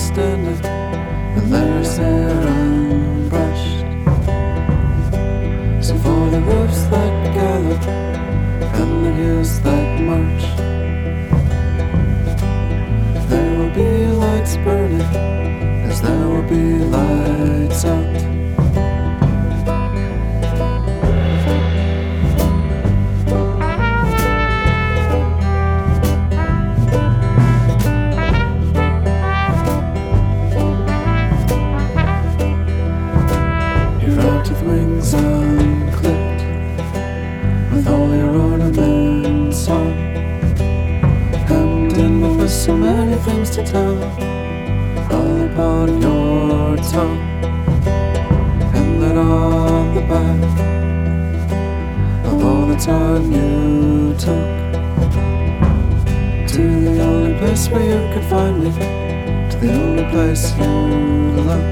standing, and there is hair unbrushed. So for the roofs that gather and the hills that march, there will be lights burning as there will be lights out. With wings unclipped, with all your ornaments on, hemmed in with so many things to tell, all upon your tongue, and that on the back of all the time you took, to the only place where you could find me, to the only place you look.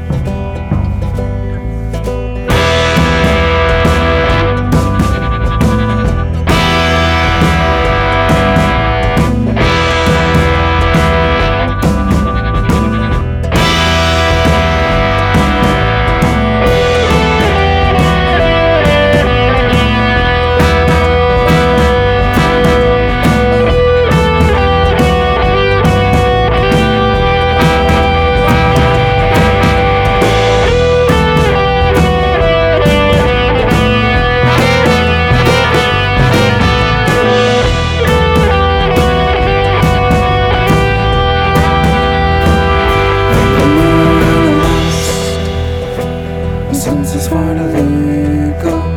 Senses finally gone.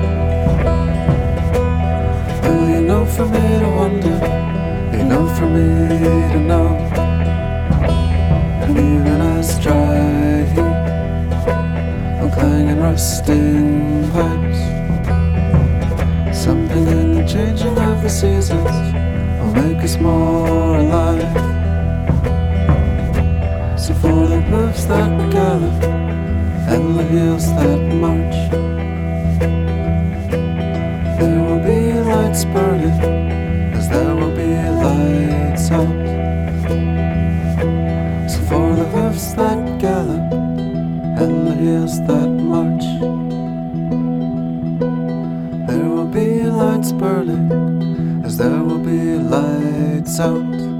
Well, you know for me to wonder, you know for me to know. And even as dry heat will clang and rusting pipes, something in the changing of the seasons will make us more alive. So for the roofs that we gather and the hills that march, there will be lights burning as there will be lights out. So for the hoofs that gather and the hills that march, there will be lights burning as there will be lights out.